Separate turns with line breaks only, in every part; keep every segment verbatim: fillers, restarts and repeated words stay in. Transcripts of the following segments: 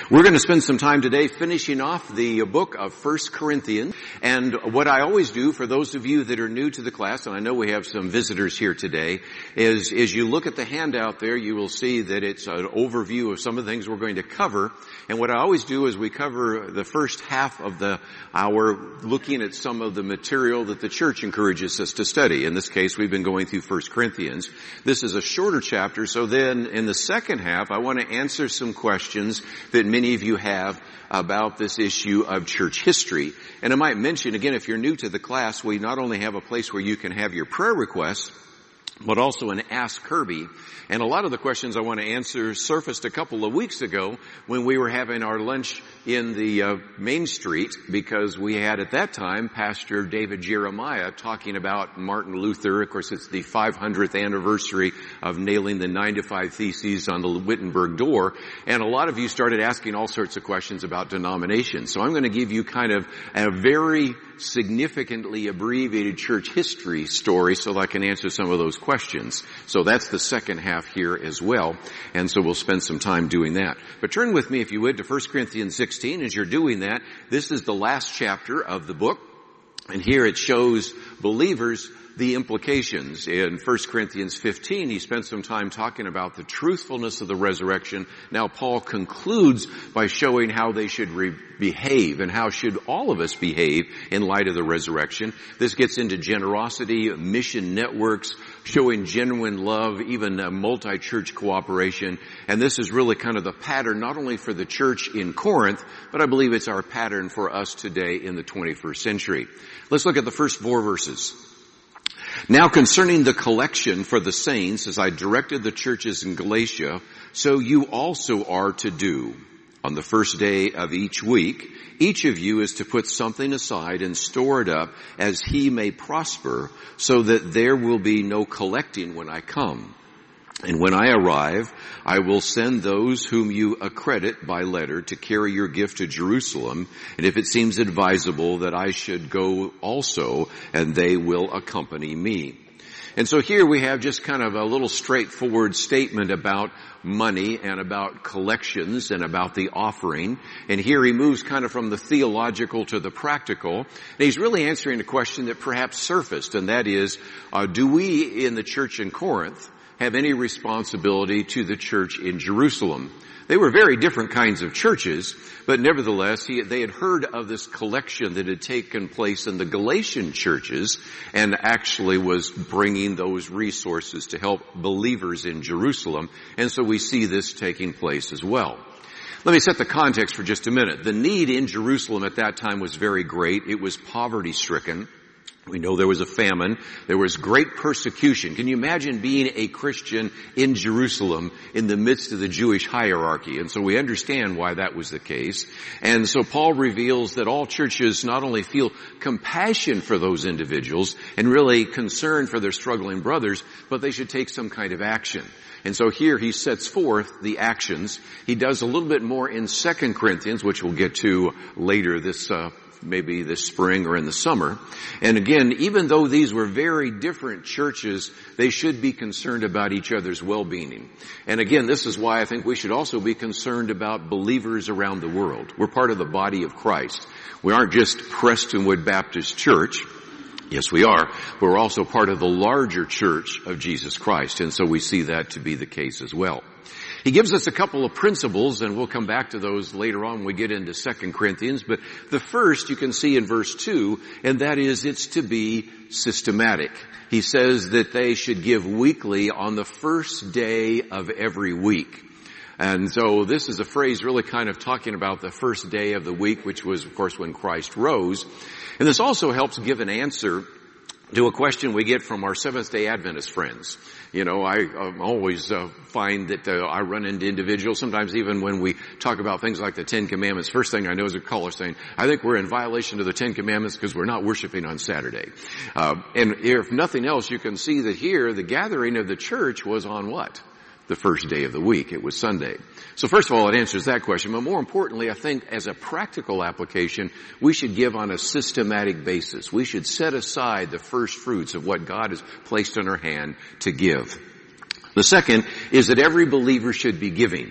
We're going to spend some time today finishing off the book of First Corinthians. And what I always do for those of you that are new to the class, and I know we have some visitors here today, is as you look at the handout there, you will see that it's an overview of some of the things we're going to cover. And what I always do is we cover the first half of the hour looking at some of the material that the church encourages us to study. In this case, we've been going through First Corinthians. This is a shorter chapter, so then in the second half, I want to answer some questions that many Many of you have about this issue of church history. And I might mention, again, if you're new to the class, we not only have a place where you can have your prayer requests, but also an Ask Kirby. And a lot of the questions I want to answer surfaced a couple of weeks ago when we were having our lunch in the uh, Main Street, because we had at that time Pastor David Jeremiah talking about Martin Luther. Of course, it's the five hundredth anniversary of nailing the nine to five Theses on the Wittenberg door. And a lot of you started asking all sorts of questions about denominations. So I'm going to give you kind of a very significantly abbreviated church history story so that I can answer some of those questions. So that's the second half here as well. And so we'll spend some time doing that. But turn with me, if you would, to First Corinthians sixteen. As you're doing that, this is the last chapter of the book. And here it shows believers the implications. In First Corinthians fifteen, he spent some time talking about the truthfulness of the resurrection. Now Paul concludes by showing how they should re- behave and how should all of us behave in light of the resurrection. This gets into generosity, mission networks, showing genuine love, even uh, multi-church cooperation. And this is really kind of the pattern not only for the church in Corinth, but I believe it's our pattern for us today in the twenty-first century. Let's look at the first four verses. Now concerning the collection for the saints, as I directed the churches in Galatia, so you also are to do. On the first day of each week, each of you is to put something aside and store it up as he may prosper, so that there will be no collecting when I come. And when I arrive, I will send those whom you accredit by letter to carry your gift to Jerusalem, and if it seems advisable that I should go also, and they will accompany me. And so here we have just kind of a little straightforward statement about money and about collections and about the offering. And here he moves kind of from the theological to the practical. And he's really answering a question that perhaps surfaced, and that is, uh, do we in the church in Corinth have any responsibility to the church in Jerusalem? They were very different kinds of churches, but nevertheless, he, they had heard of this collection that had taken place in the Galatian churches and actually was bringing those resources to help believers in Jerusalem. And so we see this taking place as well. Let me set the context for just a minute. The need in Jerusalem at that time was very great. It was poverty-stricken. We know there was a famine. There was great persecution. Can you imagine being a Christian in Jerusalem in the midst of the Jewish hierarchy? And so we understand why that was the case. And so Paul reveals that all churches not only feel compassion for those individuals and really concern for their struggling brothers, but they should take some kind of action. And so here he sets forth the actions. He does a little bit more in Second Corinthians, which we'll get to later this uh maybe this spring or in the summer. And again, even though these were very different churches, they should be concerned about each other's well-being. And again, this is why I think we should also be concerned about believers around the world. We're part of the body of Christ. We aren't just Prestonwood Baptist Church. Yes, we are, but we're also part of the larger church of Jesus Christ. And so we see that to be the case as well. He gives us a couple of principles, and we'll come back to those later on when we get into Second Corinthians. But the first you can see in verse two, and that is it's to be systematic. He says that they should give weekly on the first day of every week. And so this is a phrase really kind of talking about the first day of the week, which was, of course, when Christ rose. And this also helps give an answer to a question we get from our Seventh-day Adventist friends. You know, I um, always uh, find that uh, I run into individuals, sometimes even when we talk about things like the Ten Commandments, first thing I know is a caller saying, I think we're in violation of the Ten Commandments because we're not worshiping on Saturday. Uh, and if nothing else, you can see that here the gathering of the church was on what? The first day of the week. It was Sunday. So first of all, it answers that question. But more importantly, I think as a practical application, we should give on a systematic basis. We should set aside the first fruits of what God has placed in our hand to give. The second is that every believer should be giving.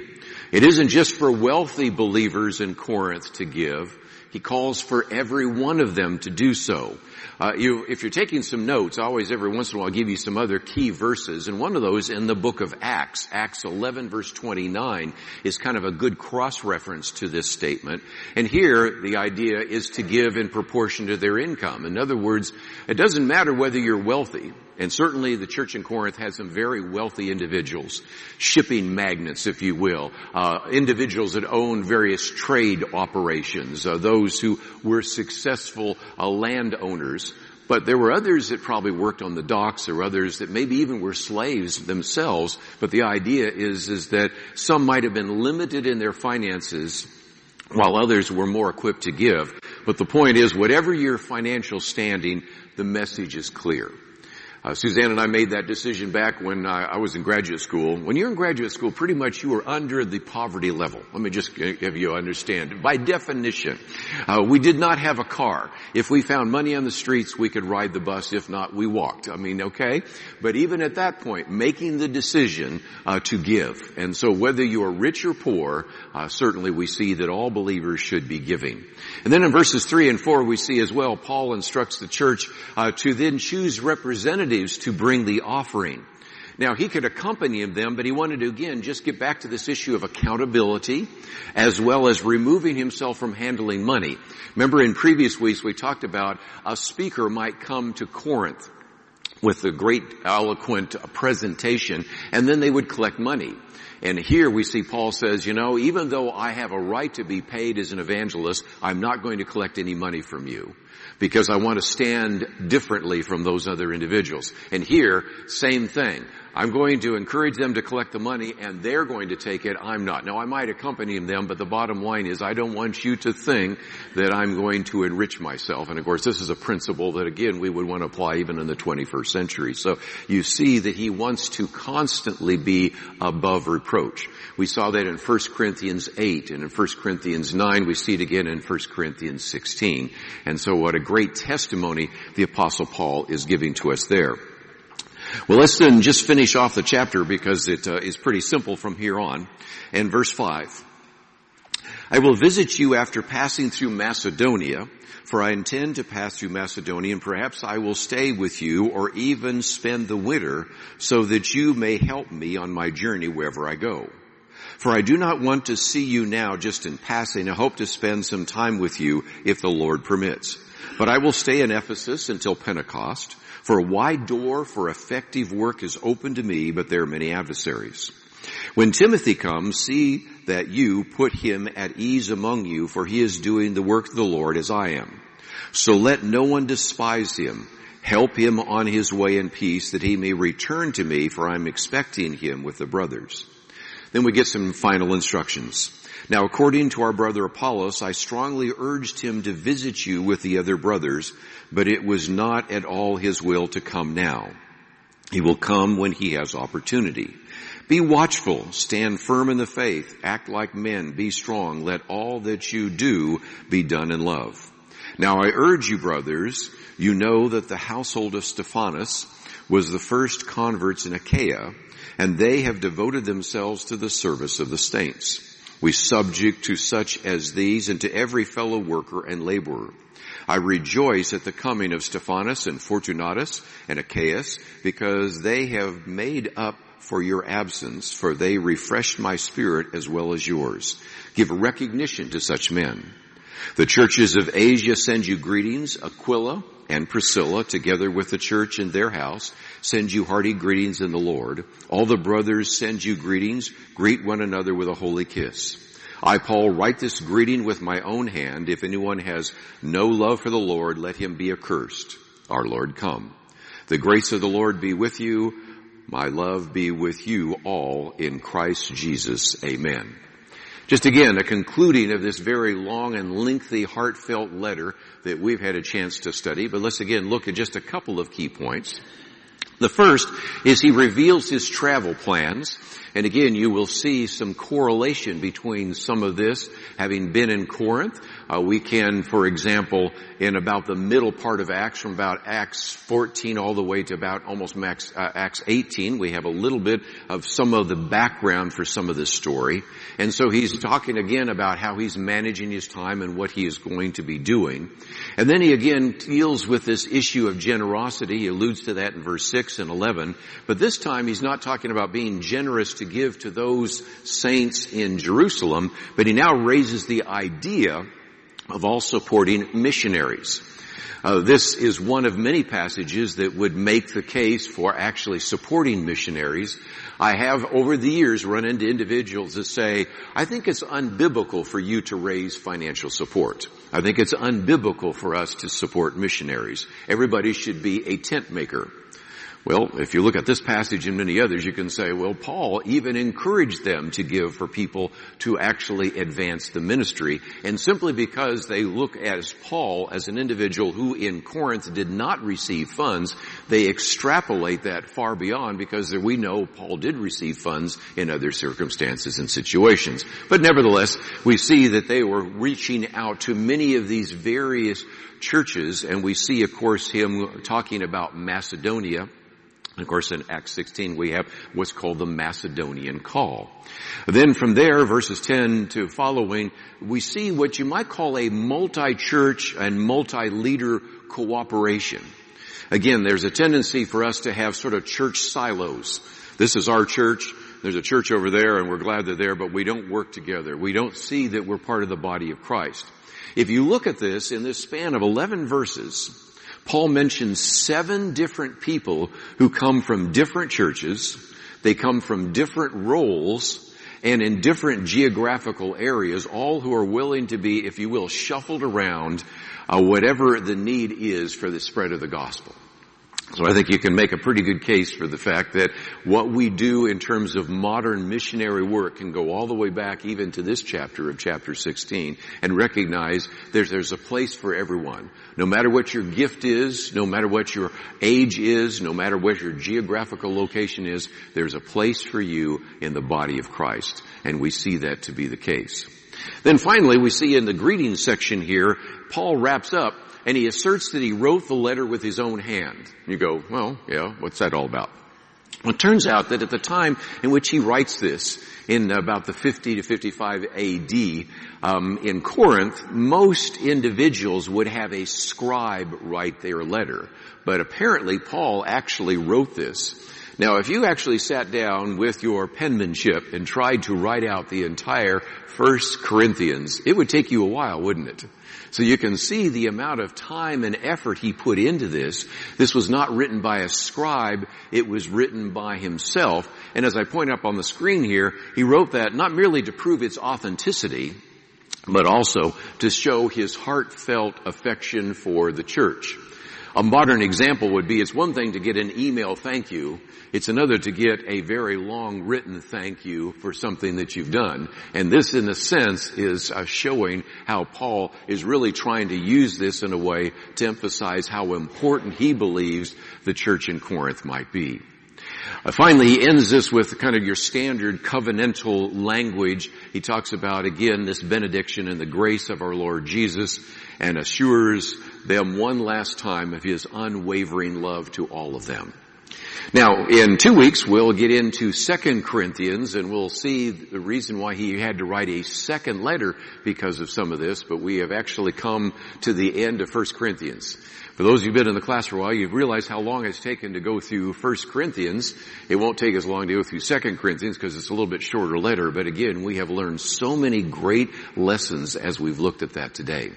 It isn't just for wealthy believers in Corinth to give. He calls for every one of them to do so. Uh, you, if you're taking some notes, I always every once in a while give you some other key verses, and one of those in the book of Acts, Acts eleven verse twenty-nine, is kind of a good cross-reference to this statement. And here, the idea is to give in proportion to their income. In other words, it doesn't matter whether you're wealthy. And certainly the church in Corinth had some very wealthy individuals, shipping magnates, if you will, uh, individuals that owned various trade operations, uh, those who were successful uh, landowners. But there were others that probably worked on the docks, or others that maybe even were slaves themselves. But the idea is, is that some might have been limited in their finances, while others were more equipped to give. But the point is, whatever your financial standing, the message is clear. Uh, Suzanne and I made that decision back when uh, I was in graduate school. When you're in graduate school, pretty much you are under the poverty level. Let me just have you understand. By definition, uh, we did not have a car. If we found money on the streets, we could ride the bus. If not, we walked. I mean, okay? But even at that point, making the decision uh, to give. And so whether you are rich or poor, uh, certainly we see that all believers should be giving. And then in verses three and four, we see as well, Paul instructs the church uh, to then choose representatives to bring the offering. Now, he could accompany them, but he wanted to, again, just get back to this issue of accountability, as well as removing himself from handling money. Remember, in previous weeks, we talked about a speaker might come to Corinth with a great, eloquent presentation, and then they would collect money. And here we see Paul says, you know, even though I have a right to be paid as an evangelist, I'm not going to collect any money from you, because I want to stand differently from those other individuals. And here, same thing. I'm going to encourage them to collect the money, and they're going to take it. I'm not. Now, I might accompany them, but the bottom line is I don't want you to think that I'm going to enrich myself. And, of course, this is a principle that, again, we would want to apply even in the twenty-first century. So you see that he wants to constantly be above reproach. We saw that in First Corinthians eight, and in First Corinthians nine. We see it again in First Corinthians sixteen. And so what a great testimony the Apostle Paul is giving to us there. Well, let's then just finish off the chapter, because it uh, is pretty simple from here on. And verse five. I will visit you after passing through Macedonia, for I intend to pass through Macedonia, and perhaps I will stay with you or even spend the winter, so that you may help me on my journey wherever I go. For I do not want to see you now just in passing. I hope to spend some time with you if the Lord permits. But I will stay in Ephesus until Pentecost. For a wide door for effective work is open to me, but there are many adversaries. When Timothy comes, see that you put him at ease among you, for he is doing the work of the Lord as I am. So let no one despise him. Help him on his way in peace, that he may return to me, for I am expecting him with the brothers. Then we get some final instructions. Now, according to our brother Apollos, I strongly urged him to visit you with the other brothers, but it was not at all his will to come now. He will come when he has opportunity. Be watchful, stand firm in the faith, act like men, be strong, let all that you do be done in love. Now I urge you, brothers, you know that the household of Stephanas was the first converts in Achaia, and they have devoted themselves to the service of the saints. We subject to such as these and to every fellow worker and laborer. I rejoice at the coming of Stephanas and Fortunatus and Achaeus, because they have made up for your absence, for they refreshed my spirit as well as yours. Give recognition to such men. The churches of Asia send you greetings. Aquila and Priscilla, together with the church in their house, send you hearty greetings in the Lord. All the brothers send you greetings. Greet one another with a holy kiss. I, Paul, write this greeting with my own hand. If anyone has no love for the Lord, let him be accursed. Our Lord come. The grace of the Lord be with you. My love be with you all in Christ Jesus. Amen. Just again, a concluding of this very long and lengthy, heartfelt letter that we've had a chance to study. But let's again look at just a couple of key points. The first is he reveals his travel plans. And again, you will see some correlation between some of this. Having been in Corinth, uh, we can, for example, in about the middle part of Acts, from about Acts fourteen all the way to about almost Max, uh, Acts eighteen, we have a little bit of some of the background for some of this story. And so he's talking again about how he's managing his time and what he is going to be doing. And then he again deals with this issue of generosity. He alludes to that in verse six and eleven. But this time he's not talking about being generous to give to those saints in Jerusalem, but he now raises the idea of all supporting missionaries. Uh, this is one of many passages that would make the case for actually supporting missionaries. I have over the years run into individuals that say, I think it's unbiblical for you to raise financial support. I think it's unbiblical for us to support missionaries. Everybody should be a tent maker. Well, if you look at this passage and many others, you can say, well, Paul even encouraged them to give for people to actually advance the ministry. And simply because they look at Paul as an individual who in Corinth did not receive funds, they extrapolate that far beyond, because we know Paul did receive funds in other circumstances and situations. But nevertheless, we see that they were reaching out to many of these various churches, and we see, of course, him talking about Macedonia. Of course, in Acts sixteen, we have what's called the Macedonian call. Then from there, verses ten to following, we see what you might call a multi-church and multi-leader cooperation. Again, there's a tendency for us to have sort of church silos. This is our church. There's a church over there, and we're glad they're there, but we don't work together. We don't see that we're part of the body of Christ. If you look at this in this span of eleven verses, Paul mentions seven different people who come from different churches. They come from different roles and in different geographical areas, all who are willing to be, if you will, shuffled around uh, whatever the need is for the spread of the gospel. So I think you can make a pretty good case for the fact that what we do in terms of modern missionary work can go all the way back even to this chapter of chapter sixteen, and recognize there's, there's a place for everyone. No matter what your gift is, no matter what your age is, no matter what your geographical location is, there's a place for you in the body of Christ. And we see that to be the case. Then finally, we see in the greeting section here, Paul wraps up and he asserts that he wrote the letter with his own hand. You go, well, yeah, what's that all about? Well, it turns out that at the time in which he writes this, in about the fifty to fifty-five A D, um, in Corinth, most individuals would have a scribe write their letter. But apparently Paul actually wrote this. Now, if you actually sat down with your penmanship and tried to write out the entire First Corinthians, it would take you a while, wouldn't it? So you can see the amount of time and effort he put into this. This was not written by a scribe. It was written by himself. And as I point up on the screen here, he wrote that not merely to prove its authenticity, but also to show his heartfelt affection for the church. A modern example would be, it's one thing to get an email thank you. It's another to get a very long written thank you for something that you've done. And this, in a sense, is uh, showing how Paul is really trying to use this in a way to emphasize how important he believes the church in Corinth might be. Uh, finally, he ends this with kind of your standard covenantal language. He talks about, again, this benediction and the grace of our Lord Jesus, and assures them one last time of his unwavering love to all of them. Now, in two weeks, we'll get into Second Corinthians, and we'll see the reason why he had to write a second letter because of some of this, but we have actually come to the end of First Corinthians. For those of you who've been in the class for a while, you've realized how long it's taken to go through First Corinthians. It won't take as long to go through Second Corinthians because it's a little bit shorter letter, but again, we have learned so many great lessons as we've looked at that today.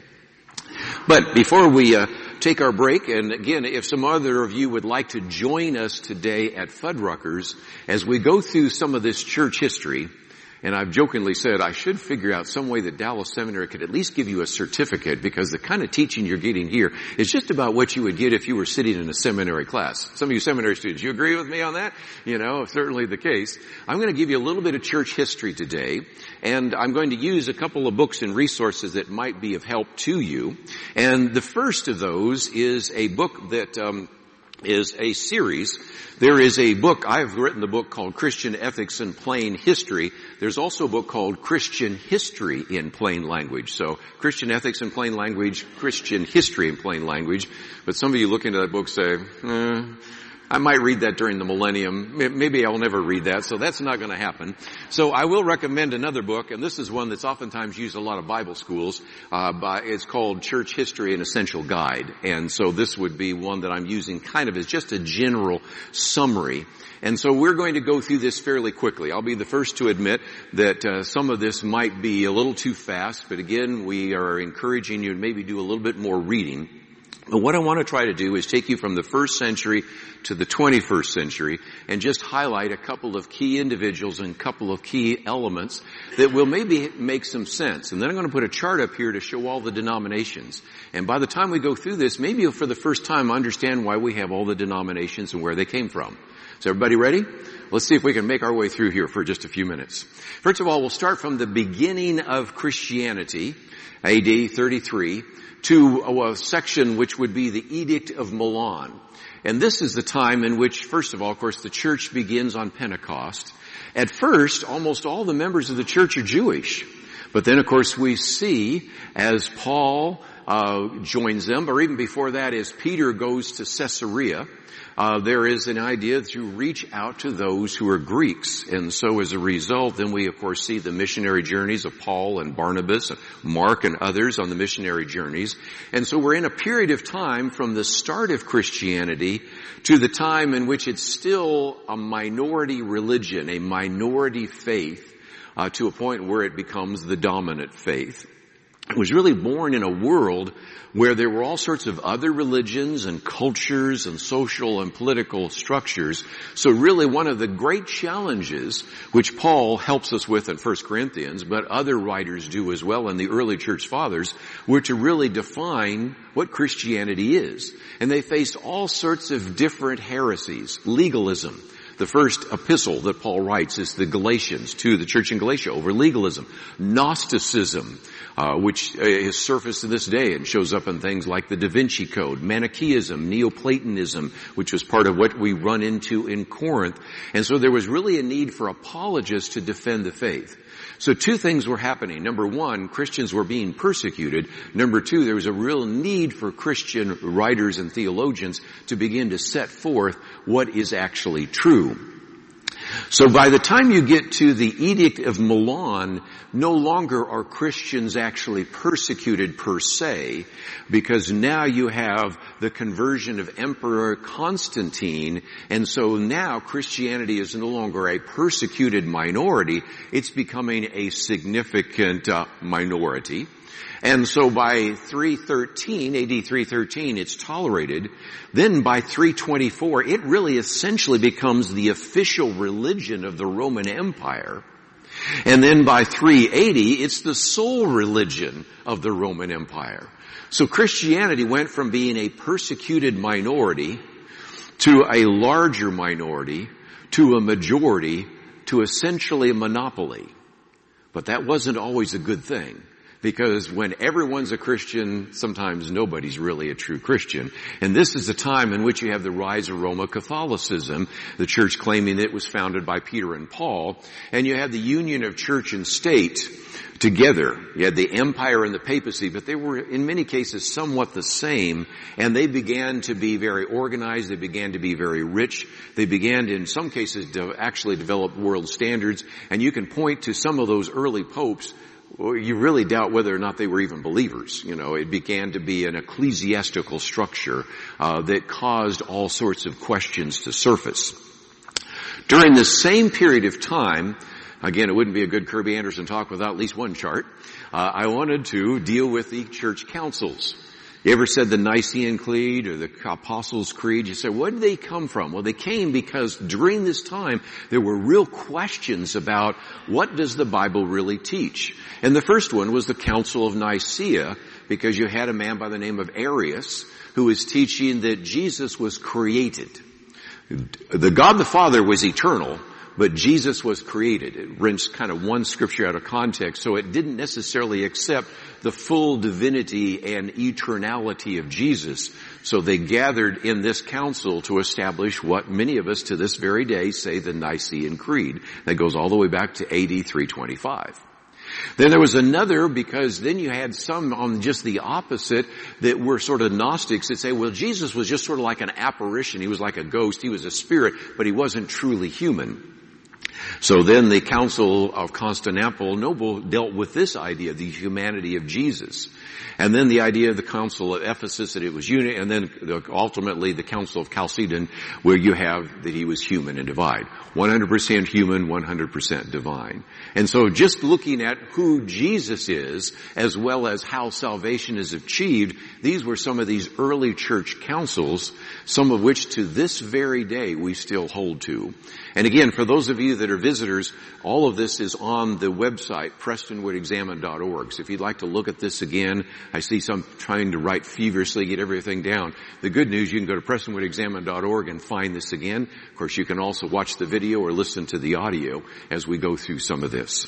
But before we uh, take our break, and again, if some other of you would like to join us today at Fuddruckers as we go through some of this church history, and I've jokingly said I should figure out some way that Dallas Seminary could at least give you a certificate, because the kind of teaching you're getting here is just about what you would get if you were sitting in a seminary class. Some of you seminary students, you agree with me on that? You know, certainly the case. I'm going to give you a little bit of church history today, and I'm going to use a couple of books and resources that might be of help to you. And the first of those is a book that um is a series. There is a book, I've written the book called Christian Ethics in Plain History. There's also a book called Christian History in Plain Language. So Christian Ethics in Plain Language, Christian History in Plain Language. But some of you look into that book say, eh, I might read that during the millennium. Maybe I'll never read that, so that's not going to happen. So I will recommend another book, and this is one that's oftentimes used in a lot of Bible schools. Uh, by, it's called Church History, an Essential Guide. And so this would be one that I'm using kind of as just a general summary. And so we're going to go through this fairly quickly. I'll be the first to admit that uh, some of this might be a little too fast, but again, we are encouraging you to maybe do a little bit more reading. But what I want to try to do is take you from the first century to the twenty-first century and just highlight a couple of key individuals and a couple of key elements that will maybe make some sense. And then I'm going to put a chart up here to show all the denominations. And by the time we go through this, maybe you'll for the first time understand why we have all the denominations and where they came from. Is everybody ready? Let's see if we can make our way through here for just a few minutes. First of all, we'll start from the beginning of Christianity, A D thirty-three, to a section which would be the Edict of Milan. And this is the time in which, first of all, of course, the church begins on Pentecost. At first, almost all the members of the church are Jewish. But then, of course, we see as Paul uh joins them, or even before that, as Peter goes to Caesarea, Uh, there is an idea to reach out to those who are Greeks. And so as a result, then we of course see the missionary journeys of Paul and Barnabas and Mark and others on the missionary journeys. And so we're in a period of time from the start of Christianity to the time in which it's still a minority religion, a minority faith, uh, to a point where it becomes the dominant faith. It was really born in a world where there were all sorts of other religions and cultures and social and political structures. So really one of the great challenges, which Paul helps us with in First Corinthians, but other writers do as well, and the early church fathers, were to really define what Christianity is. And they faced all sorts of different heresies. Legalism. The first epistle that Paul writes is the Galatians, to the church in Galatia, over legalism. Gnosticism, uh, which is surfaced to this day and shows up in things like the Da Vinci Code. Manichaeism, Neoplatonism, which was part of what we run into in Corinth. And so there was really a need for apologists to defend the faith. So two things were happening. Number one, Christians were being persecuted. Number two, there was a real need for Christian writers and theologians to begin to set forth what is actually true. So by the time you get to the Edict of Milan, no longer are Christians actually persecuted per se, because now you have the conversion of Emperor Constantine, and so now Christianity is no longer a persecuted minority, it's becoming a significant uh, minority. And so by three thirteen, A D three thirteen, it's tolerated. Then by three twenty-four, it really essentially becomes the official religion of the Roman Empire. And then by three eighty, it's the sole religion of the Roman Empire. So Christianity went from being a persecuted minority to a larger minority to a majority to essentially a monopoly. But that wasn't always a good thing. Because when everyone's a Christian, sometimes nobody's really a true Christian. And this is the time in which you have the rise of Roman Catholicism, the church claiming that it was founded by Peter and Paul. And you have the union of church and state together. You had the empire and the papacy, but they were in many cases somewhat the same. And they began to be very organized. They began to be very rich. They began to, in some cases, to actually develop world standards. And you can point to some of those early popes. Well, you really doubt whether or not they were even believers. You know, it began to be an ecclesiastical structure uh, that caused all sorts of questions to surface. During the same period of time, again, it wouldn't be a good Kirby Anderson talk without at least one chart, uh, I wanted to deal with the church councils. You ever said the Nicene Creed or the Apostles' Creed? You say, where did they come from? Well, they came because during this time, there were real questions about what does the Bible really teach? And the first one was the Council of Nicaea, because you had a man by the name of Arius who was teaching that Jesus was created. The God the Father was eternal, but Jesus was created. It rinsed kind of one scripture out of context, so it didn't necessarily accept the full divinity and eternality of Jesus. So they gathered in this council to establish what many of us to this very day say the Nicene Creed. That goes all the way back to A D three twenty-five. Then there was another, because then you had some on just the opposite that were sort of Gnostics that say, well, Jesus was just sort of like an apparition. He was like a ghost. He was a spirit, but he wasn't truly human. So then the Council of Constantinople dealt with this idea, the humanity of Jesus. And then the idea of the Council of Ephesus, that it was unity, and then ultimately the Council of Chalcedon, where you have that he was human and divine. one hundred percent human, one hundred percent divine. And so just looking at who Jesus is, as well as how salvation is achieved, these were some of these early church councils, some of which to this very day we still hold to. And again, for those of you that are visitors, all of this is on the website, prestonwood examine dot org. So if you'd like to look at this again, I see some trying to write feverishly, get everything down. The good news, you can go to prestonwood examine dot org and find this again. Of course, you can also watch the video or listen to the audio as we go through some of this.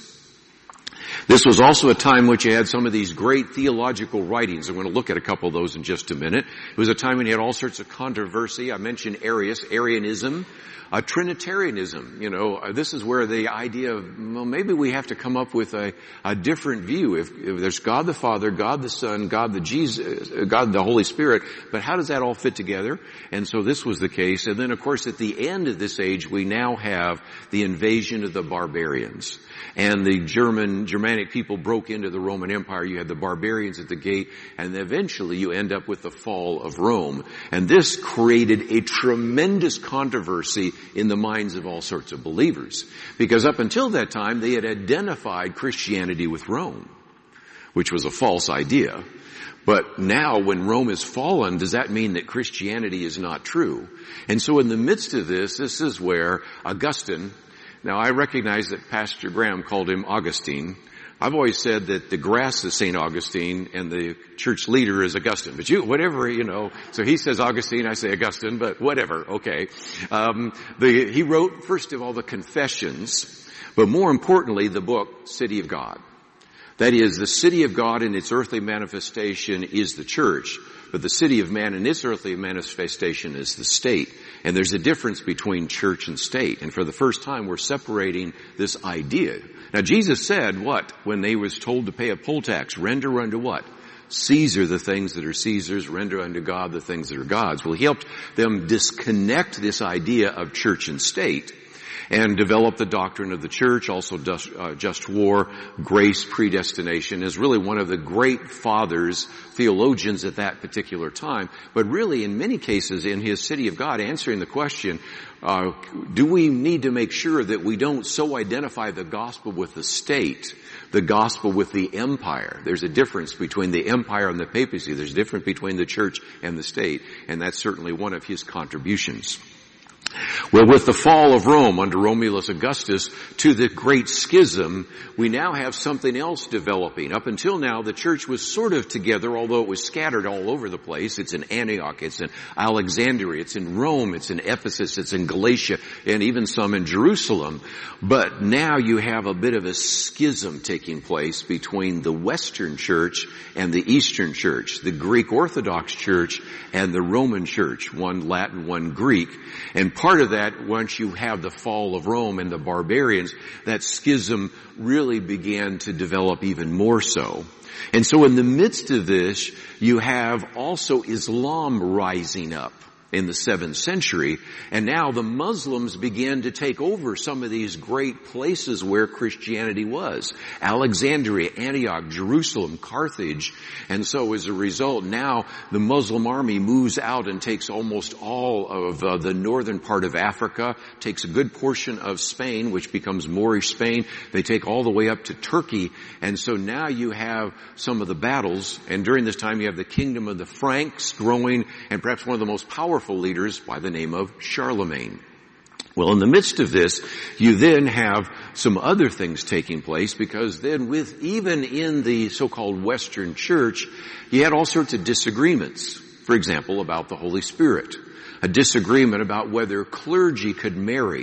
This was also a time which you had some of these great theological writings. I'm going to look at a couple of those in just a minute. It was a time when you had all sorts of controversy. I mentioned Arius, Arianism. Uh, Trinitarianism, you know, uh, this is where the idea of, well, maybe we have to come up with a, a different view. If, if there's God the Father, God the Son, God the Jesus, uh, God the Holy Spirit, but how does that all fit together? And so this was the case. And then, of course, at the end of this age, we now have the invasion of the barbarians. And the German, Germanic people broke into the Roman Empire. You had the barbarians at the gate, and eventually you end up with the fall of Rome. And this created a tremendous controversy in the minds of all sorts of believers. Because up until that time, they had identified Christianity with Rome, which was a false idea. But now when Rome is fallen, does that mean that Christianity is not true? And so in the midst of this, this is where Augustine, now I recognize that Pastor Graham called him Augustine. I've always said that the grass is Saint Augustine and the church leader is Augustine. But you, whatever, you know, so he says Augustine, I say Augustine, but whatever, okay. Um, the, he wrote, first of all, the Confessions, but more importantly, the book, City of God. That is, the city of God in its earthly manifestation is the church, but the city of man in its earthly manifestation is the state. And there's a difference between church and state. And for the first time, we're separating this idea. Now, Jesus said what? When they was told to pay a poll tax, render unto what? Caesar the things that are Caesar's, render unto God the things that are God's. Well, he helped them disconnect this idea of church and state and develop the doctrine of the church, also just, uh, just war, grace, predestination, is really one of the great fathers, theologians at that particular time. But really, in many cases, in his City of God, answering the question, uh, do we need to make sure that we don't so identify the gospel with the state, the gospel with the empire? There's a difference between the empire and the papacy. There's a difference between the church and the state, and that's certainly one of his contributions. Well, with the fall of Rome under Romulus Augustus to the Great Schism, we now have something else developing. Up until now, the church was sort of together, although it was scattered all over the place. It's in Antioch, it's in Alexandria, it's in Rome, it's in Ephesus, it's in Galatia, and even some in Jerusalem. But now you have a bit of a schism taking place between the Western Church and the Eastern Church, the Greek Orthodox Church and the Roman Church, one Latin, one Greek. And part of that, once you have the fall of Rome and the barbarians, that schism really began to develop even more so. And so in the midst of this, you have also Islam rising up in the seventh century, and now the Muslims began to take over some of these great places where Christianity was. Alexandria, Antioch, Jerusalem, Carthage. And so as a result, now the Muslim army moves out and takes almost all of uh, the northern part of Africa, takes a good portion of Spain, which becomes Moorish Spain. They take all the way up to Turkey. And so now you have some of the battles, and during this time you have the kingdom of the Franks growing, and perhaps one of the most powerful leaders by the name of Charlemagne. Well, in the midst of this, you then have some other things taking place, because then with, even in the so-called Western Church, you had all sorts of disagreements. For example, about the Holy Spirit. A disagreement about whether clergy could marry.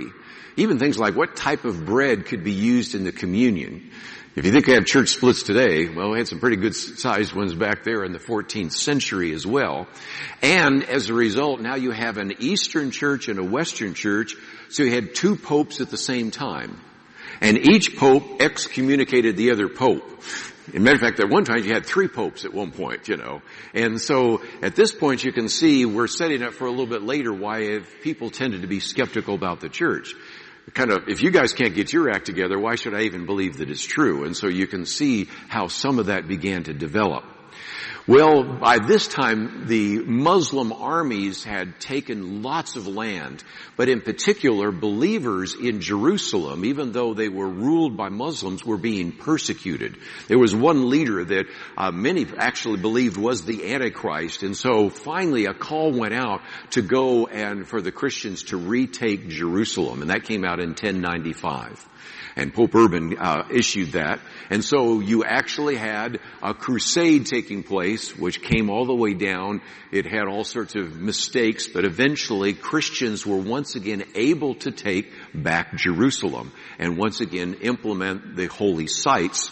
even things like what type of bread could be used in the communion. If you think we have church splits today, well, we had some pretty good sized ones back there in the fourteenth century as well. And as a result, now you have an Eastern church and a Western church, so you had two popes at the same time. And each pope excommunicated the other pope. As a matter of fact, at one time you had three popes at one point, you know. And so at this point you can see we're setting up for a little bit later why people tended to be skeptical about the church. Kind of, if you guys can't get your act together, why should I even believe that it's true? And so you can see how some of that began to develop. Well, by this time, the Muslim armies had taken lots of land, but in particular, believers in Jerusalem, even though they were ruled by Muslims, were being persecuted. There was one leader that uh, many actually believed was the Antichrist, and so finally a call went out to go and for the Christians to retake Jerusalem, and that came out in ten ninety-five. And Pope Urban uh, issued that. And so you actually had a crusade taking place, which came all the way down. It had all sorts of mistakes, but eventually Christians were once again able to take back Jerusalem and once again implement the holy sites.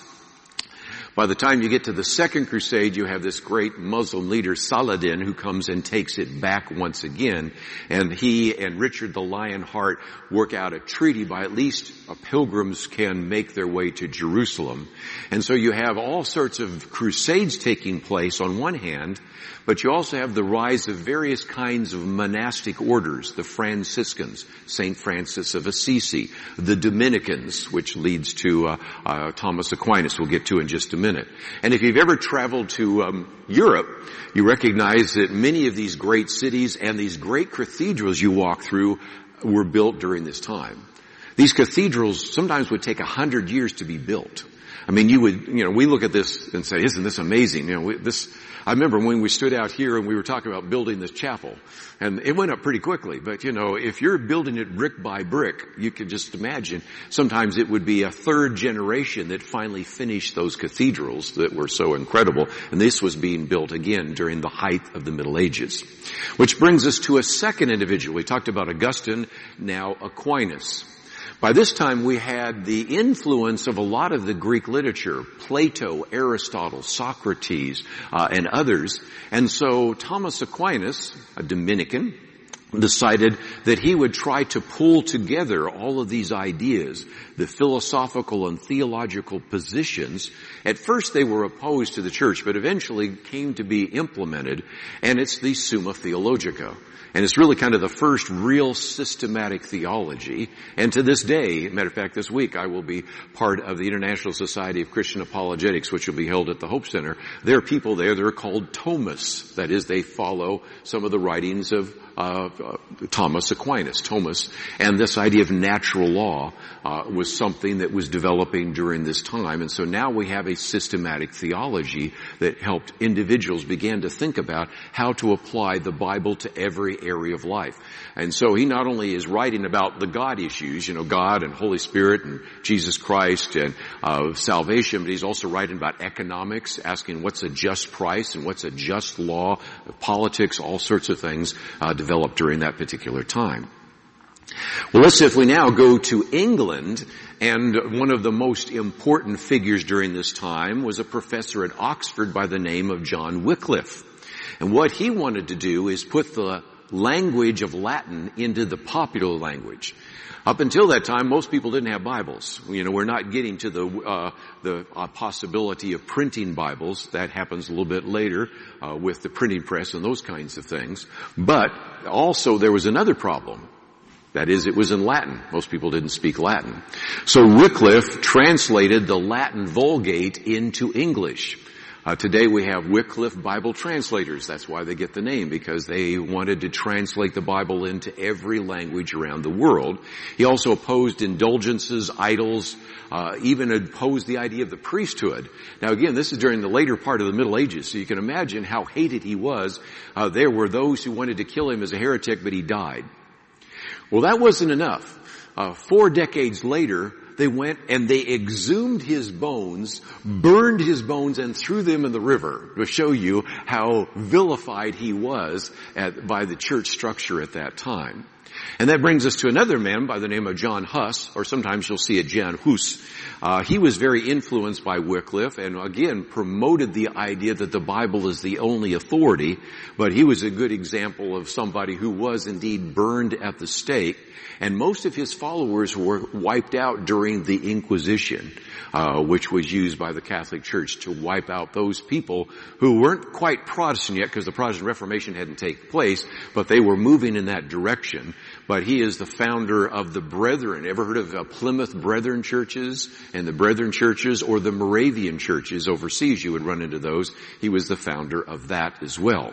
By the time you get to the Second Crusade, you have this great Muslim leader, Saladin, who comes and takes it back once again. And he and Richard the Lionheart work out a treaty by at least uh, pilgrims can make their way to Jerusalem. And so you have all sorts of crusades taking place on one hand, but you also have the rise of various kinds of monastic orders, the Franciscans, Saint Francis of Assisi, the Dominicans, which leads to uh, uh, Thomas Aquinas, we'll get to in just a minute. And if you've ever traveled to um, Europe, you recognize that many of these great cities and these great cathedrals you walk through were built during this time. These cathedrals sometimes would take a hundred years to be built. I mean, you would, you know, we look at this and say, isn't this amazing? You know, we, this, I remember when we stood out here and we were talking about building this chapel, and it went up pretty quickly, but you know, if you're building it brick by brick, you can just imagine sometimes it would be a third generation that finally finished those cathedrals that were so incredible, and this was being built again during the height of the Middle Ages. Which brings us to a second individual. We talked about Augustine, now Aquinas. By this time, we had the influence of a lot of the Greek literature, Plato, Aristotle, Socrates, uh, and others. And so Thomas Aquinas, a Dominican, decided that he would try to pull together all of these ideas, the philosophical and theological positions. At first they were opposed to the church, but eventually came to be implemented, and it's the Summa Theologica. And it's really kind of the first real systematic theology. And to this day, matter of fact, this week I will be part of the International Society of Christian Apologetics, which will be held at the Hope Center. There are people there that are called Thomists. That is, they follow some of the writings of Uh, uh, Thomas Aquinas, Thomas, and this idea of natural law uh, was something that was developing during this time, and so now we have a systematic theology that helped individuals begin to think about how to apply the Bible to every area of life. And so he not only is writing about the God issues, you know, God and Holy Spirit and Jesus Christ and uh, salvation, but he's also writing about economics, asking what's a just price and what's a just law, politics, all sorts of things uh, developed during that particular time. Well, let's see if we now go to England, and one of the most important figures during this time was a professor at Oxford by the name of John Wycliffe. And what he wanted to do is put the language of Latin into the popular language. Up until that time, most people didn't have Bibles. You know, we're not getting to the uh, the uh, possibility of printing Bibles. That happens a little bit later uh, with the printing press and those kinds of things. But also there was another problem. That is, it was in Latin. Most people didn't speak Latin. So Wycliffe translated the Latin Vulgate into English. Uh, today we have Wycliffe Bible translators. That's why they get the name, because they wanted to translate the Bible into every language around the world. He also opposed indulgences, idols, uh, even opposed the idea of the priesthood. Now again, this is during the later part of the Middle Ages, so you can imagine how hated he was. Uh, there were those who wanted to kill him as a heretic, but he died. Well, that wasn't enough. Uh, four decades later, they went and they exhumed his bones, burned his bones, and threw them in the river to show you how vilified he was at, by the church structure at that time. And that brings us to another man by the name of John Huss, or sometimes you'll see it Jan Hus. Uh, he was very influenced by Wycliffe and again promoted the idea that the Bible is the only authority, but he was a good example of somebody who was indeed burned at the stake, and most of his followers were wiped out during the Inquisition, uh, which was used by the Catholic Church to wipe out those people who weren't quite Protestant yet because the Protestant Reformation hadn't taken place, but they were moving in that direction. But he is the founder of the Brethren. Ever heard of uh, Plymouth Brethren churches and the Brethren churches, or the Moravian churches overseas? You would run into those. He was the founder of that as well.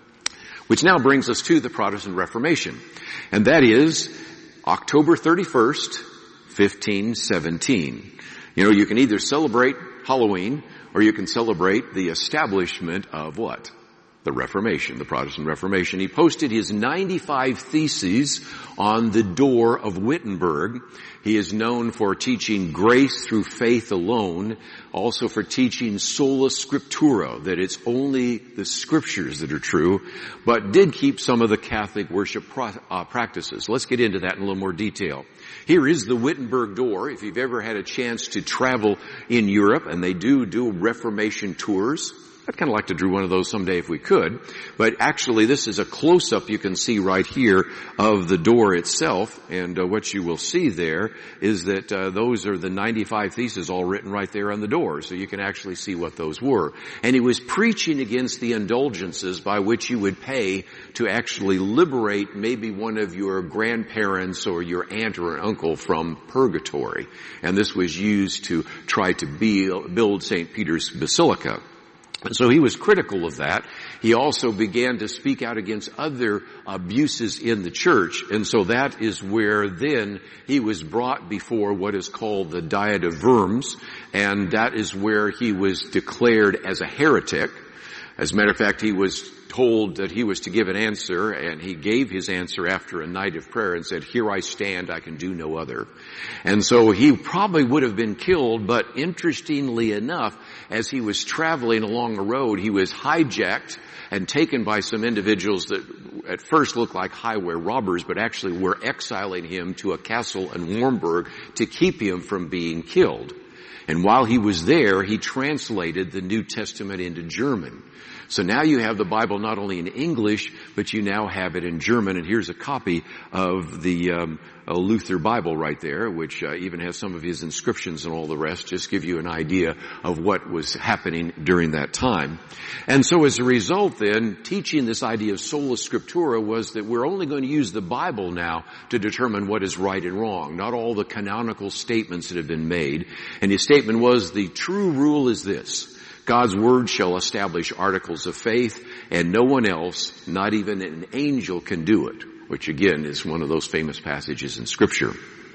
Which now brings us to the Protestant Reformation. And that is October thirty-first, fifteen seventeen. You know, you can either celebrate Halloween or you can celebrate the establishment of what? The Reformation, the Protestant Reformation. He posted his ninety-five Theses on the door of Wittenberg. He is known for teaching grace through faith alone, also for teaching sola scriptura, that it's only the scriptures that are true, but did keep some of the Catholic worship pro- uh, practices. Let's get into that in a little more detail. Here is the Wittenberg door. If you've ever had a chance to travel in Europe, and they do do Reformation tours, I'd kind of like to do one of those someday if we could. But actually, this is a close-up you can see right here of the door itself. And uh, what you will see there is that uh, those are the ninety-five Theses all written right there on the door. So you can actually see what those were. And he was preaching against the indulgences by which you would pay to actually liberate maybe one of your grandparents or your aunt or uncle from purgatory. And this was used to try to build Saint Peter's Basilica. And so he was critical of that. He also began to speak out against other abuses in the church. And so that is where then he was brought before what is called the Diet of Worms. And that is where he was declared as a heretic. As a matter of fact, he was told that he was to give an answer, and he gave his answer after a night of prayer and said, "Here I stand, I can do no other." And so he probably would have been killed, but interestingly enough, as he was traveling along the road, he was hijacked and taken by some individuals that at first looked like highway robbers, but actually were exiling him to a castle in Warnberg to keep him from being killed. And while he was there, he translated the New Testament into German. So now you have the Bible not only in English, but you now have it in German. And here's a copy of the um, Luther Bible right there, which uh, even has some of his inscriptions and all the rest, just give you an idea of what was happening during that time. And so as a result then, teaching this idea of sola scriptura was that we're only going to use the Bible now to determine what is right and wrong, not all the canonical statements that have been made. And his statement was, the true rule is this: God's word shall establish articles of faith, and no one else, not even an angel, can do it. Which again is one of those famous passages in Scripture.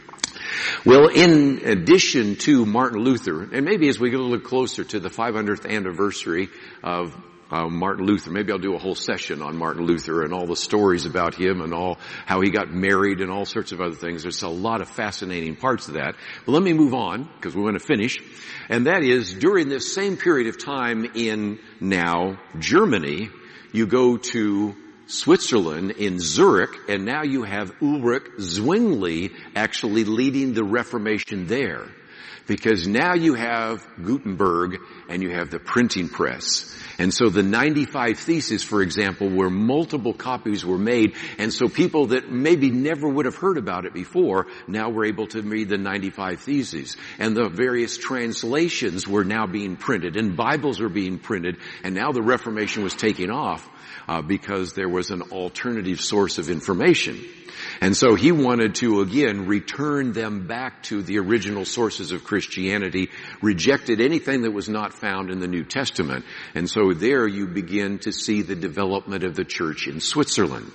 Well, in addition to Martin Luther, and maybe as we get a little closer to the five hundredth anniversary of Uh, Martin Luther. Maybe I'll do a whole session on Martin Luther and all the stories about him and all how he got married and all sorts of other things. There's a lot of fascinating parts of that. But let me move on because we want to finish. And that is, during this same period of time in now Germany, you go to Switzerland in Zurich, and now you have Ulrich Zwingli actually leading the Reformation there. Because now you have Gutenberg and you have the printing press. And so the ninety-five Theses, for example, where multiple copies were made, and so people that maybe never would have heard about it before now were able to read the ninety-five Theses. And the various translations were now being printed, and Bibles were being printed, and now the Reformation was taking off uh, because there was an alternative source of information. And so he wanted to, again, return them back to the original sources of Christianity, rejected anything that was not found in the New Testament. And so there you begin to see the development of the church in Switzerland.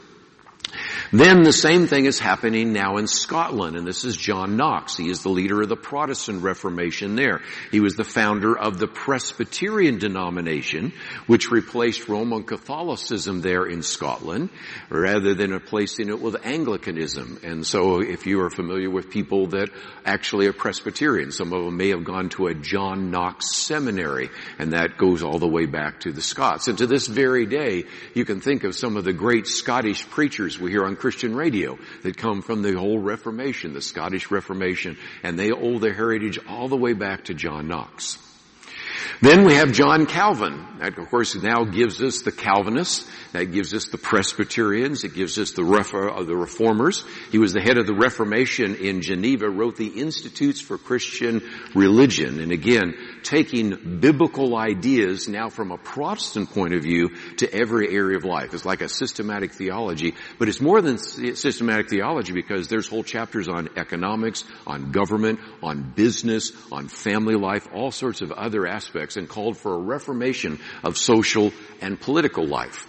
Then the same thing is happening now in Scotland, and this is John Knox. He is the leader of the Protestant Reformation there. He was the founder of the Presbyterian denomination, which replaced Roman Catholicism there in Scotland, rather than replacing it with Anglicanism. And so if you are familiar with people that actually are Presbyterian, some of them may have gone to a John Knox seminary, and that goes all the way back to the Scots. And to this very day, you can think of some of the great Scottish preachers we hear on on Christian radio that come from the whole Reformation, the Scottish Reformation, and they owe their heritage all the way back to John Knox. Then we have John Calvin. That, of course, now gives us the Calvinists. That gives us the Presbyterians. It gives us the, Ref- uh, the Reformers. He was the head of the Reformation in Geneva, wrote the Institutes for Christian Religion. And again, taking biblical ideas now from a Protestant point of view to every area of life. It's like a systematic theology, but it's more than systematic theology because there's whole chapters on economics, on government, on business, on family life, all sorts of other aspects, and called for a reformation of social and political life.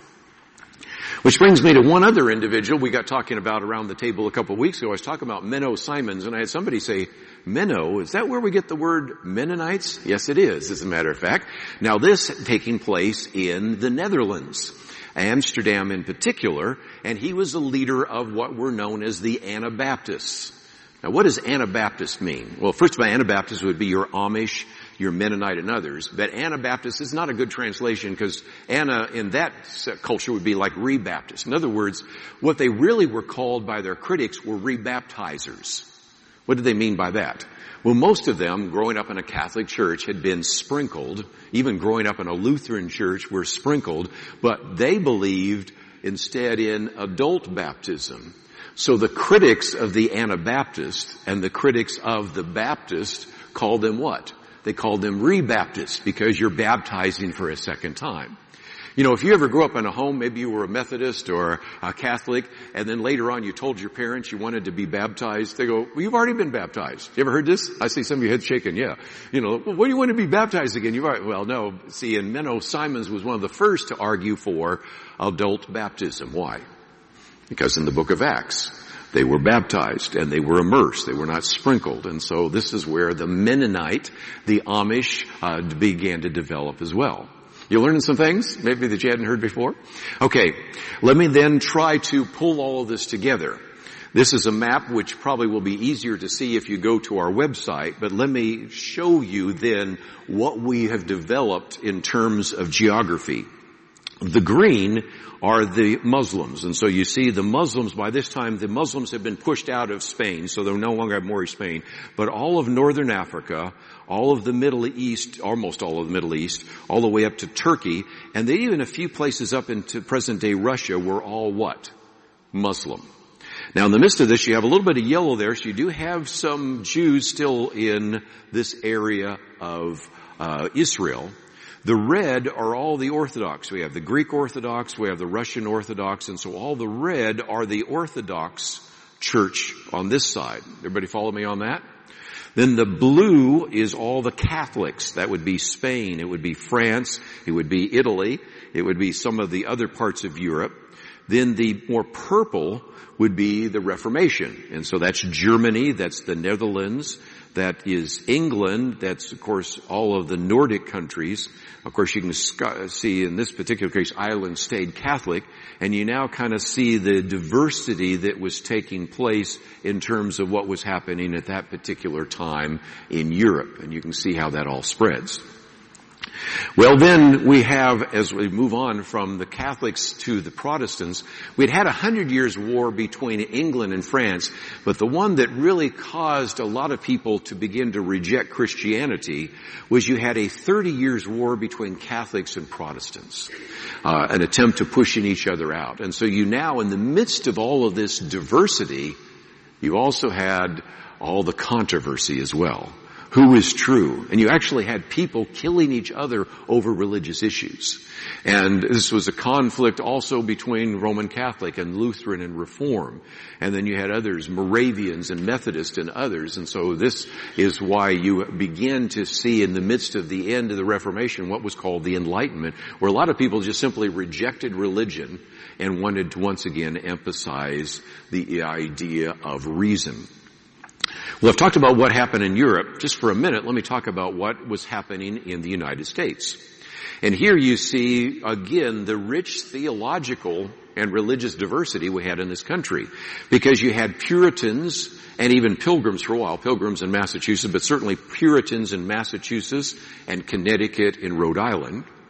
Which brings me to one other individual we got talking about around the table a couple of weeks ago. I was talking about Menno Simons, and I had somebody say, Menno, is that where we get the word Mennonites? Yes, it is, as a matter of fact. Now, this taking place in the Netherlands, Amsterdam in particular, and he was a leader of what were known as the Anabaptists. Now, what does Anabaptist mean? Well, first of all, Anabaptist would be your Amish, your Mennonite, and others. But Anabaptist is not a good translation because Anna in that culture would be like rebaptist. In other words, what they really were called by their critics were rebaptizers. What did they mean by that? Well, most of them, growing up in a Catholic church, had been sprinkled. Even growing up in a Lutheran church were sprinkled. But they believed instead in adult baptism. So the critics of the Anabaptist and the critics of the Baptist called them what? They called them rebaptists because you're baptizing for a second time. You know, if you ever grew up in a home, maybe you were a Methodist or a Catholic, and then later on you told your parents you wanted to be baptized, they go, well, you've already been baptized. You ever heard this? I see some of your heads shaking, yeah. You know, well, what do you want to be baptized again? You've already, well, no. See, and Menno Simons was one of the first to argue for adult baptism. Why? Because in the book of Acts, they were baptized and they were immersed. They were not sprinkled. And so this is where the Mennonite, the Amish, uh, began to develop as well. You're learning some things maybe that you hadn't heard before? Okay, let me then try to pull all of this together. This is a map which probably will be easier to see if you go to our website, but let me show you then what we have developed in terms of geography. The green are the Muslims. And so you see the Muslims, by this time, the Muslims have been pushed out of Spain, so they're no longer at Moorish Spain. But all of northern Africa, all of the Middle East, almost all of the Middle East, all the way up to Turkey, and then even a few places up into present-day Russia were all what? Muslim. Now, in the midst of this, you have a little bit of yellow there, so you do have some Jews still in this area of uh, Israel. The red are all the Orthodox. We have the Greek Orthodox, we have the Russian Orthodox, and so all the red are the Orthodox church on this side. Everybody follow me on that? Then the blue is all the Catholics. That would be Spain, it would be France, it would be Italy, it would be some of the other parts of Europe. Then the more purple would be the Reformation. And so that's Germany, that's the Netherlands, that is England, that's of course all of the Nordic countries. Of course you can see in this particular case Ireland stayed Catholic, and you now kind of see the diversity that was taking place in terms of what was happening at that particular time in Europe, and you can see how that all spreads. Well, then we have, as we move on from the Catholics to the Protestants, we'd had a hundred years war between England and France, but the one that really caused a lot of people to begin to reject Christianity was you had a thirty years war between Catholics and Protestants, uh, an attempt to pushing each other out. And so you now, in the midst of all of this diversity, you also had all the controversy as well. Who is true? And you actually had people killing each other over religious issues. And this was a conflict also between Roman Catholic and Lutheran and Reform. And then you had others, Moravians and Methodists and others. And so this is why you begin to see in the midst of the end of the Reformation what was called the Enlightenment, where a lot of people just simply rejected religion and wanted to once again emphasize the idea of reason. Well, I've talked about what happened in Europe. Just for a minute, let me talk about what was happening in the United States. And here you see, again, the rich theological and religious diversity we had in this country. Because you had Puritans and even Pilgrims for a while, Pilgrims in Massachusetts, but certainly Puritans in Massachusetts and Connecticut and Rhode Island.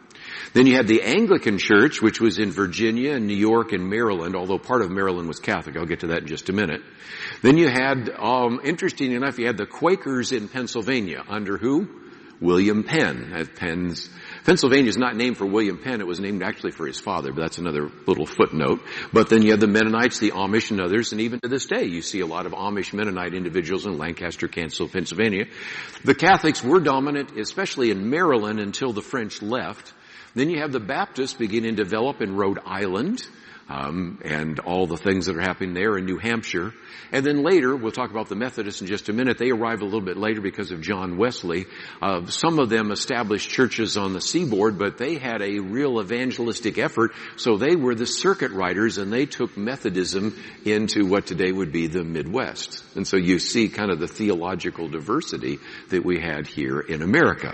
Then you had the Anglican Church, which was in Virginia and New York and Maryland, although part of Maryland was Catholic. I'll get to that in just a minute. Then you had, um, interesting enough, you had the Quakers in Pennsylvania. Under who? William Penn. Penn's, Pennsylvania is not named for William Penn. It was named actually for his father, but that's another little footnote. But then you had the Mennonites, the Amish, and others, and even to this day you see a lot of Amish Mennonite individuals in Lancaster, Kansas, Pennsylvania. The Catholics were dominant, especially in Maryland, until the French left. Then you have the Baptists beginning to develop in Rhode Island, um, and all the things that are happening there in New Hampshire. And then later, we'll talk about the Methodists in just a minute. They arrived a little bit later because of John Wesley. Uh, some of them established churches on the seaboard, but they had a real evangelistic effort, so they were the circuit riders, and they took Methodism into what today would be the Midwest. And so you see kind of the theological diversity that we had here in America.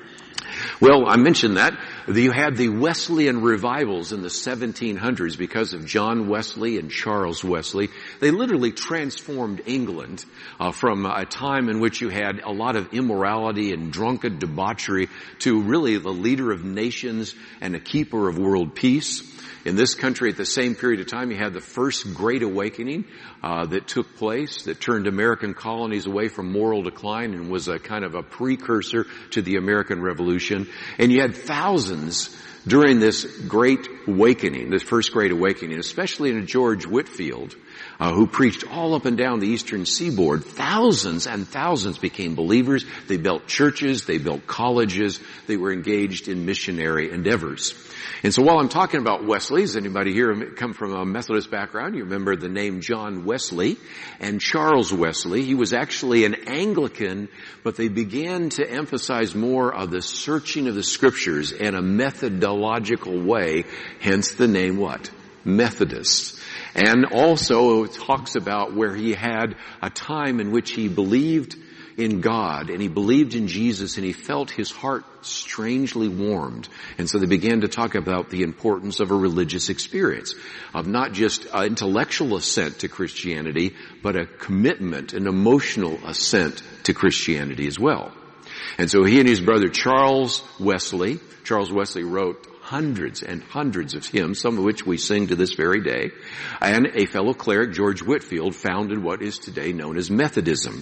Well, I mentioned that. You had the Wesleyan revivals in the seventeen hundreds because of John Wesley and Charles Wesley. They literally transformed England uh, from a time in which you had a lot of immorality and drunken debauchery to really the leader of nations and a keeper of world peace. In this country at the same period of time, you had the first Great Awakening uh, that took place that turned American colonies away from moral decline and was a kind of a precursor to the American Revolution. And you had thousands during this Great Awakening, this first Great Awakening, especially in George Whitefield, uh, who preached all up and down the eastern seaboard. Thousands and thousands became believers. They built churches. They built colleges. They were engaged in missionary endeavors. And so while I'm talking about Wesley, does anybody here come from a Methodist background? You remember the name John Wesley and Charles Wesley. He was actually an Anglican, but they began to emphasize more of the searching of the Scriptures in a methodological way, hence the name what? Methodist. And also it talks about where he had a time in which he believed in God, and he believed in Jesus, and he felt his heart strangely warmed. And so they began to talk about the importance of a religious experience, of not just an intellectual assent to Christianity, but a commitment, an emotional assent to Christianity as well. And so he and his brother Charles Wesley, Charles Wesley wrote hundreds and hundreds of hymns, some of which we sing to this very day, and a fellow cleric, George Whitefield, founded what is today known as Methodism.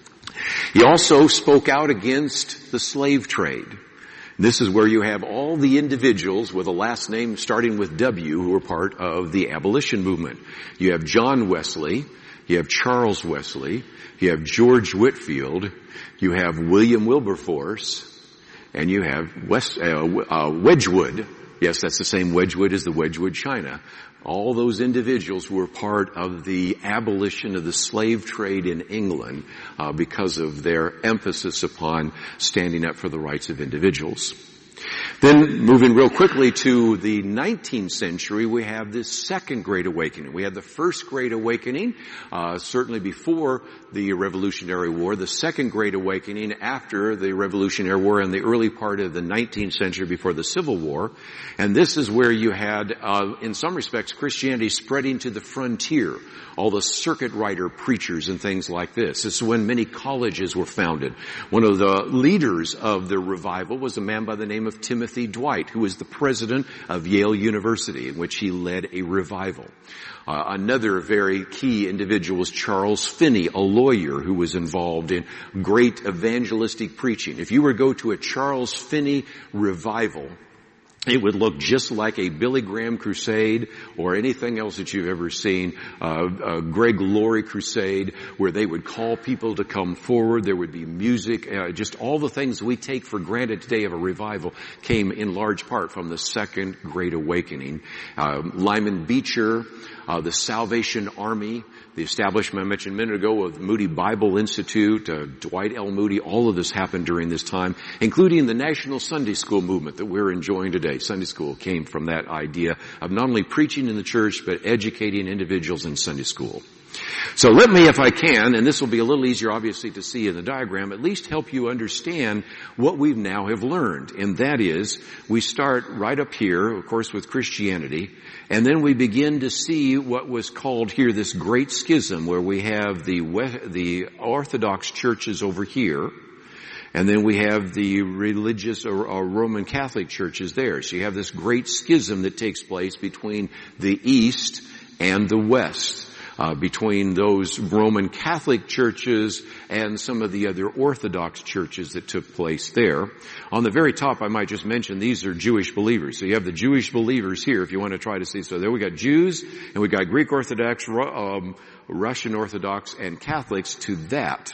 He also spoke out against the slave trade. This is where you have all the individuals with a last name starting with W who were part of the abolition movement. You have John Wesley, you have Charles Wesley, you have George Whitefield, you have William Wilberforce, and you have West, uh, uh, Wedgwood. Yes, that's the same Wedgwood as the Wedgwood China. All those individuals were part of the abolition of the slave trade in England uh, because of their emphasis upon standing up for the rights of individuals. Then moving real quickly to the nineteenth century, we have this second Great Awakening. We had the first Great Awakening, uh, certainly before the Revolutionary War, the second Great Awakening after the Revolutionary War in the early part of the nineteenth century before the Civil War. And this is where you had, uh, in some respects, Christianity spreading to the frontier. All the circuit rider preachers and things like this. This is when many colleges were founded. One of the leaders of the revival was a man by the name of Timothy Dwight, who was the president of Yale University, in which he led a revival. Uh, another very key individual was Charles Finney, a lawyer who was involved in great evangelistic preaching. If you were to go to a Charles Finney revival, it would look just like a Billy Graham crusade or anything else that you've ever seen, uh, a Greg Laurie crusade, where they would call people to come forward. There would be music, uh, just all the things we take for granted today of a revival came in large part from the Second Great Awakening. Uh, Lyman Beecher, uh, the Salvation Army, the establishment I mentioned a minute ago of Moody Bible Institute, uh, Dwight L. Moody, all of this happened during this time, including the National Sunday School movement that we're enjoying today. Sunday school came from that idea of not only preaching in the church, but educating individuals in Sunday school. So let me, if I can, and this will be a little easier obviously to see in the diagram, at least help you understand what we now have learned. And that is, we start right up here, of course, with Christianity, and then we begin to see what was called here this great schism, where we have the the Orthodox churches over here, And then we have the religious or, or Roman Catholic churches there. So you have this great schism that takes place between the East and the West. Uh, between those Roman Catholic churches and some of the other Orthodox churches that took place there. On the very top, I might just mention, these are Jewish believers. So you have the Jewish believers here, if you want to try to see. So there we got Jews, and we got Greek Orthodox, um, Russian Orthodox, and Catholics to that.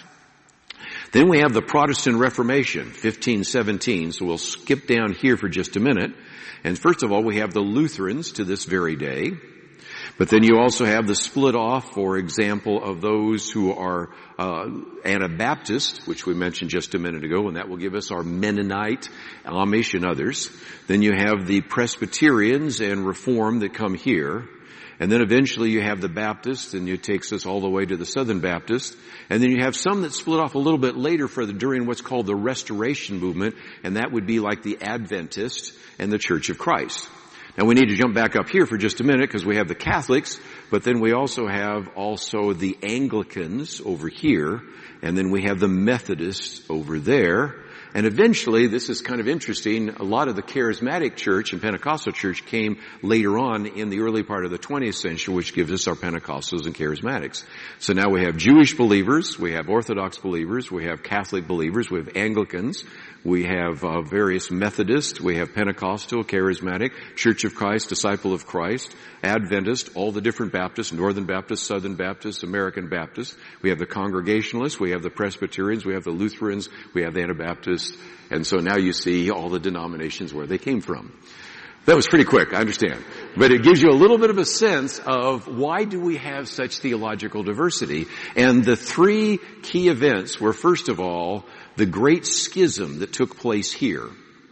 Then we have the Protestant Reformation, fifteen seventeen. So we'll skip down here for just a minute. And first of all, we have the Lutherans to this very day. But then you also have the split off, for example, of those who are uh Anabaptist, which we mentioned just a minute ago, and that will give us our Mennonite, Amish, and others. Then you have the Presbyterians and Reform that come here. And then eventually you have the Baptists, and it takes us all the way to the Southern Baptist. And then you have some that split off a little bit later for the, during what's called the Restoration Movement, and that would be like the Adventists and the Church of Christ. Now we need to jump back up here for just a minute because we have the Catholics, but then we also have also the Anglicans over here, and then we have the Methodists over there. And eventually, this is kind of interesting, a lot of the charismatic church and Pentecostal church came later on in the early part of the twentieth century, which gives us our Pentecostals and charismatics. So now we have Jewish believers, we have Orthodox believers, we have Catholic believers, we have Anglicans, we have uh, various Methodists, we have Pentecostal, Charismatic, Church of Christ, Disciple of Christ, Adventist, all the different Baptists, Northern Baptists, Southern Baptists, American Baptists. We have the Congregationalists, we have the Presbyterians, we have the Lutherans, we have the Anabaptists, and so now you see all the denominations where they came from. That was pretty quick, I understand. But it gives you a little bit of a sense of why do we have such theological diversity. And the three key events were, first of all, the great schism that took place here.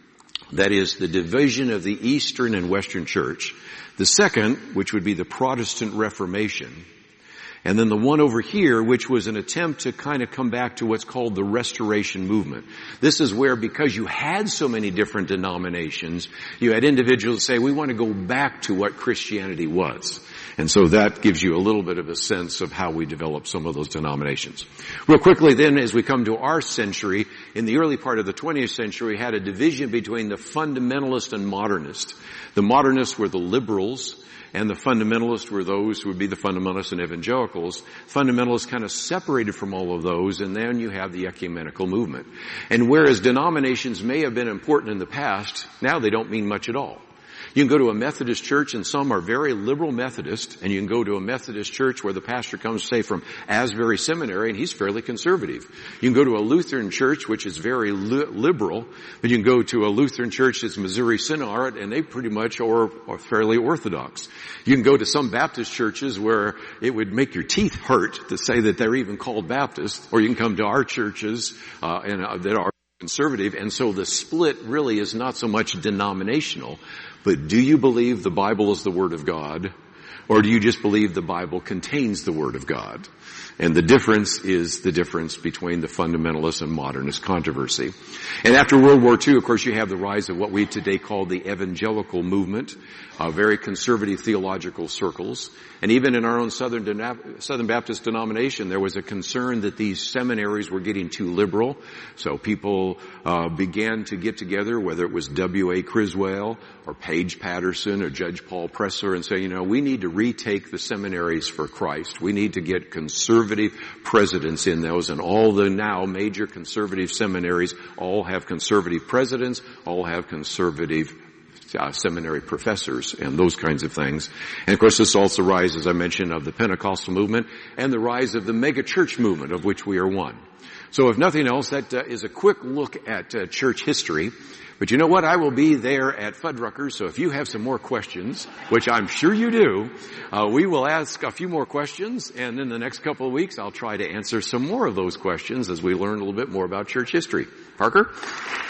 That is the division of the Eastern and Western Church. The second, which would be the Protestant Reformation. And then the one over here, which was an attempt to kind of come back to what's called the Restoration Movement. This is where, because you had so many different denominations, you had individuals say, we want to go back to what Christianity was. And so that gives you a little bit of a sense of how we developed some of those denominations. Real quickly then, as we come to our century, in the early part of the twentieth century, we had a division between the fundamentalist and modernist. The modernists were the liberals, and the fundamentalists were those who would be the fundamentalists and evangelicals. Fundamentalists kind of separated from all of those, and then you have the ecumenical movement. And whereas denominations may have been important in the past, now they don't mean much at all. You can go to a Methodist church, and some are very liberal Methodist, and you can go to a Methodist church where the pastor comes, say, from Asbury Seminary, and he's fairly conservative. You can go to a Lutheran church, which is very li- liberal, but you can go to a Lutheran church that's Missouri Synod, and they pretty much are, are fairly orthodox. You can go to some Baptist churches where it would make your teeth hurt to say that they're even called Baptist, or you can come to our churches uh, and uh, that are conservative, and so the split really is not so much denominational, but do you believe the Bible is the Word of God, or do you just believe the Bible contains the Word of God? And the difference is the difference between the fundamentalist and modernist controversy. And after World War Two, of course, you have the rise of what we today call the evangelical movement, uh, very conservative theological circles. And even in our own Southern, Den- Southern Baptist denomination, there was a concern that these seminaries were getting too liberal. So people uh, began to get together, whether it was W A Criswell or Paige Patterson or Judge Paul Presser, and say, you know, we need to retake the seminaries for Christ. We need to get conservative presidents in those, and all the now major conservative seminaries all have conservative presidents, all have conservative uh, seminary professors, and those kinds of things. And of course, this also rise, as I mentioned, of the Pentecostal movement and the rise of the mega church movement, of which we are one. So if nothing else, that uh, is a quick look at uh, church history. But you know what? I will be there at Fuddruckers, so if you have some more questions, which I'm sure you do, uh, we will ask a few more questions, and in the next couple of weeks, I'll try to answer some more of those questions as we learn a little bit more about church history. Parker?